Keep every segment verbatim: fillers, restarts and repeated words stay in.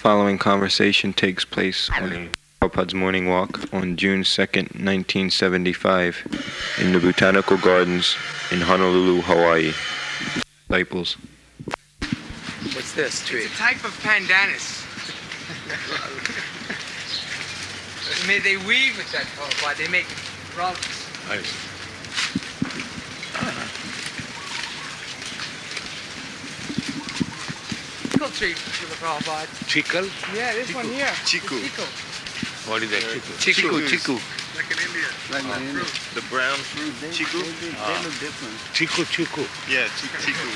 following conversation takes place on Prabhupada's morning walk on June second, nineteen seventy-five, in the Botanical Gardens in Honolulu, Hawaii. Disciples. What's this tree? It's a type of pandanus. I mean, they weave with that Prabhupada. They make rugs. I see. Chicle tree, Srila Prabhupada. Chicle? Yeah, this Chiku. one here. Chiku. Chicle. What is that chicle? Chiku. Chiku. Like in India. Like uh, in India. fruit. The brown fruit. They, Chiku? They, they, Ah. they look different. Chiku chiku. Yeah, chi- chiku.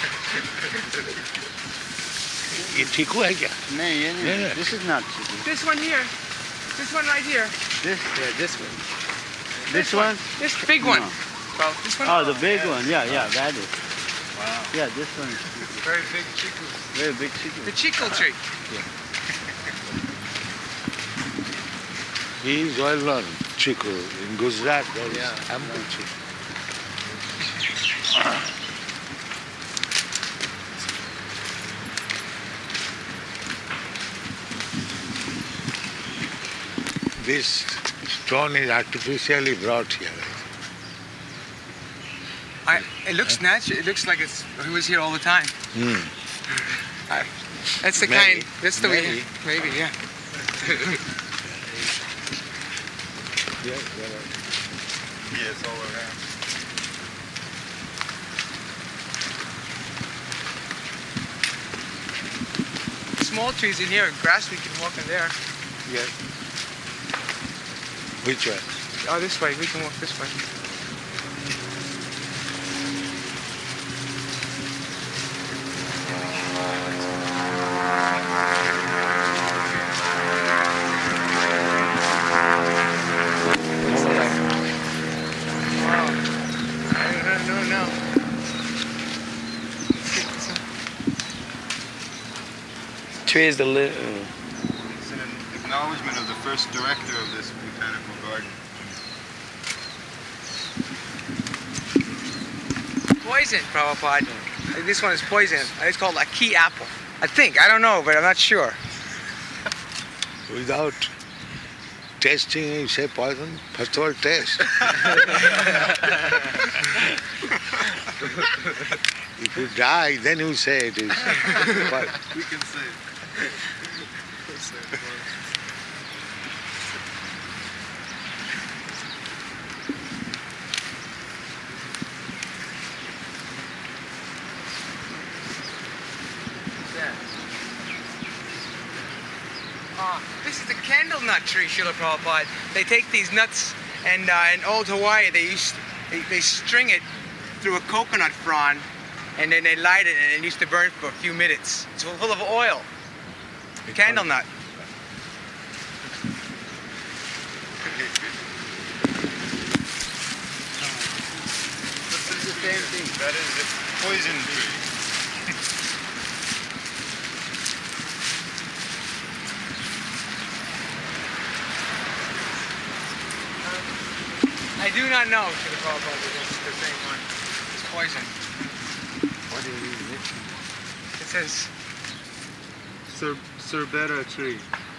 ये chiku है क्या? नहीं ये नहीं. Yeah. This is not chiku. This one here. This one right here. This Yeah, this one. this one. This big one. No. Well, this one. Oh, the big one. Yeah, yeah, that is. Wow. Yeah, this one is Very big chiku. very big chiku. The chicle tree. He is well known. Chiku. In Gujarat, there is Yeah. ample chiku. This stone is artificially brought here. I, it looks natural. It looks like it's. He was here all the time. Hmm. I, that's the Maybe. kind. That's the way. Maybe. Maybe, yeah. Yeah, there are- Yeah, it's all around. Small trees in here, grass we can walk in there. yeah. Which one? Oh, this way. We can walk this way. No, no, no. Tree is the li- uh, It's an acknowledgement of the first director of this botanical garden. Poison, Prabhupada. This one is poison. It's called a key apple. I think. I don't know, but I'm not sure. without tasting, you say poison. First of all, taste. If you die, then you say it is poison. We can say it. We'll say it. Uh, this is the candle nut tree, Srila Prabhupada. They take these nuts, and uh, in old Hawaii, they used they, they string it through a coconut frond, and then they light it, and it used to burn for a few minutes. It's full of oil. Candle nut. It's the same thing. That is the poison tree. I do not know, Srila Prabhupada, if it's the same one. It's poison. What is it? It says, Cer- Cerbera tree.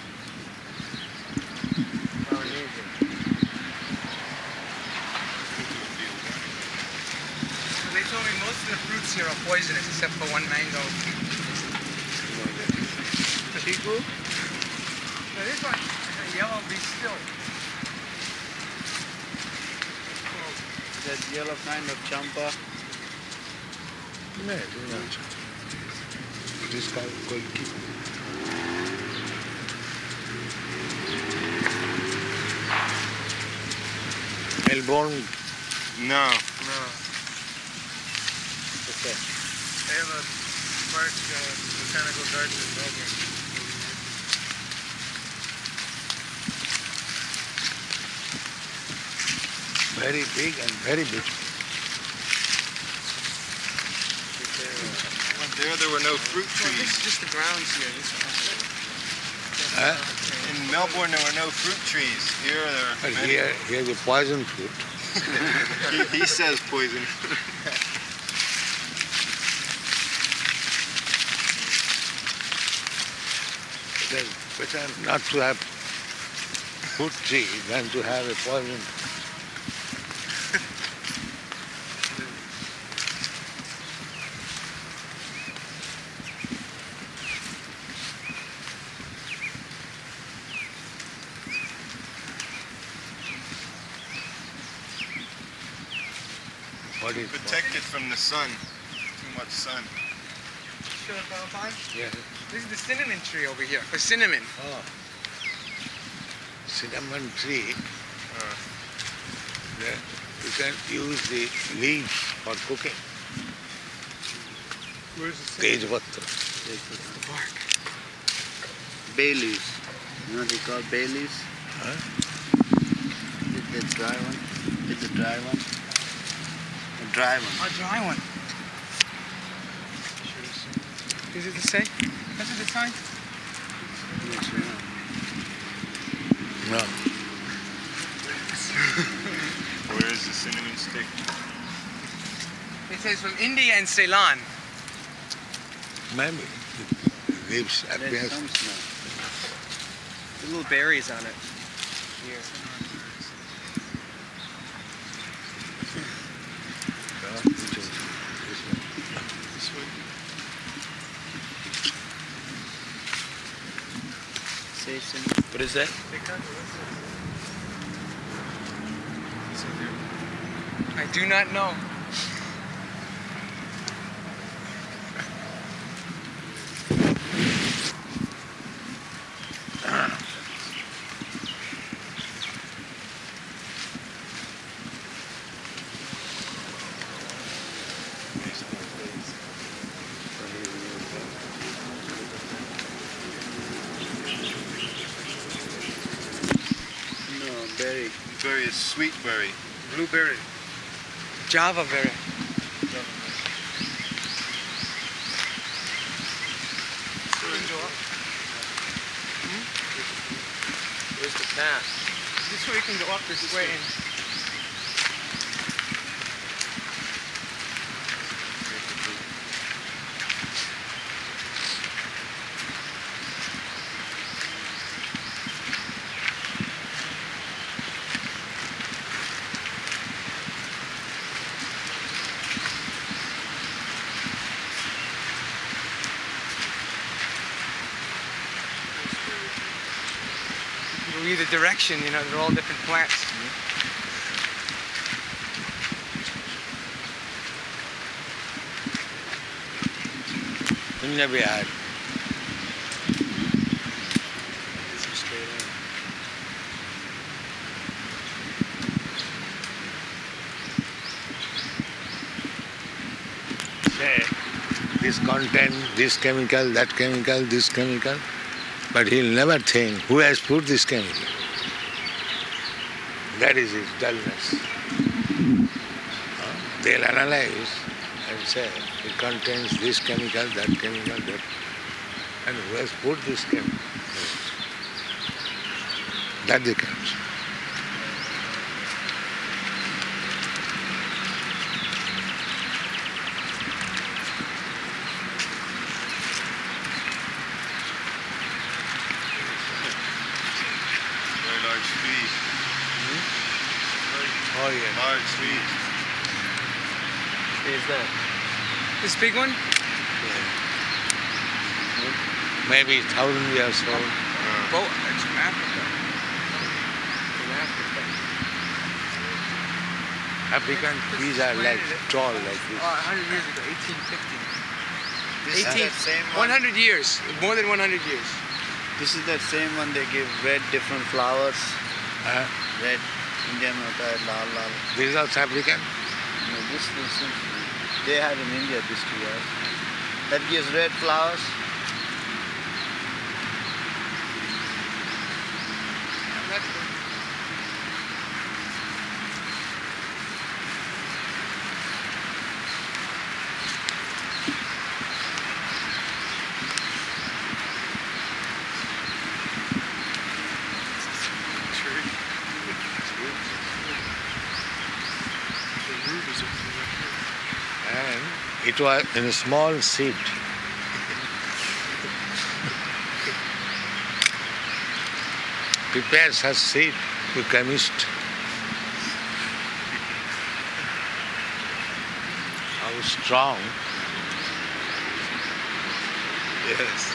they told me most of the fruits here are poisonous, except for one mango. Chiku? So this one, the yellow be still. That yellow kind of champa. No, no. This is called Golki. Melbourne. No. No. Okay. They have a park, uh, botanical garden in Melbourne. Very big and very beautiful. There, there were no fruit Well, this trees. is just the grounds here. This one. Huh? In Melbourne, there were no fruit trees. Here, there are But many. here, here the poison fruit. he, he says poison. It is better not to have good tree than to have a poison. What is Protect it from the sun. Too much sun. Srila Prabhupada? Yes. This is the cinnamon tree over here, for cinnamon. Oh. Cinnamon tree. Uh, Then you can use the leaves for cooking. Where's the cinnamon? Tejpatra. The bark. Bay leaves. You know what they call bay leaves? Huh? It's the dry one. It's the dry one. The dry one. A dry one. Is it the same? That's it the sign? Yes, you know. No. where is the cinnamon stick? It says from India and Ceylon. Maybe the leaves There's appears. some smell. There's little berries on it. Here. Uh, which is this one. This way? Say some. What is that? I do not know. No, berry. Berry is sweet berry. Blueberry. Java berry. Where's the path? This way you can go up this way. And go either direction, you know, they're all different plants. Kunja Vihar. Say, this content, this chemical, that chemical, this chemical, but he'll never think who has put this chemical. That is his dullness. Uh, They'll analyze and say it contains this chemical, that chemical, that, and who has put this chemical. That they can say. Very large trees. Oh yeah. Large trees. Is that? This big one? Maybe thousand years old. Uh, Oh, it's from Africa. From Africa. African trees are like tall like Oh, this. one hundred years ago, eighteen fifty. This is eighteen, that same one. one hundred years, more than one hundred years. This is that same one they give red different flowers. Uh, Red Indian hota hai, lal lal. this is also African. No, this this they had in India this tree. Right? That gives red flowers. That's the, And it was in a small seed. prepares her seed, you chemist. How strong. Yes.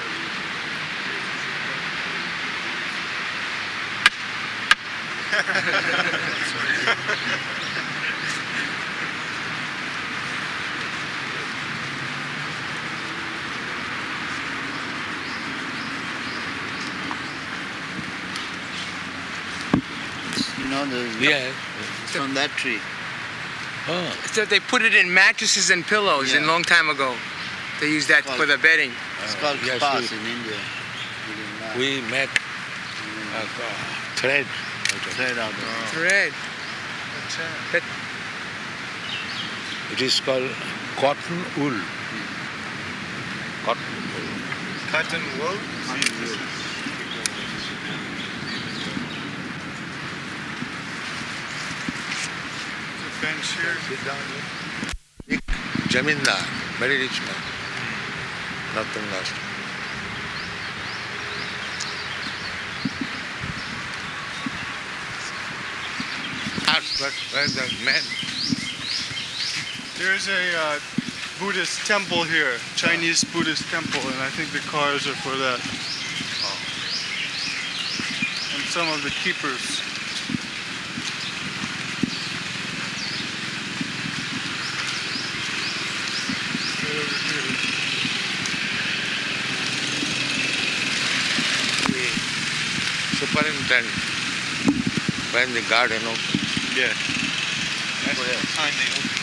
You know, there's Yeah. from that tree. Oh, So they put it in mattresses and pillows a Yeah. long time ago. They used that for the bedding. It's called yes, kapas we- in India. You didn't know. we make a uh, thread. Thread out of it. Thread. That, It is called cotton wool. Cotton wool. Cotton wool? It's a bench here. Sit down here. Big Jamindar, very rich man. Nothing lost. Ask, but where's the man? There's a uh, Buddhist temple here, Chinese Buddhist temple, and I think the cars are for that. And some of the keepers. Right over here. The superintendent, when the garden opened. Yeah. That's the time they opened.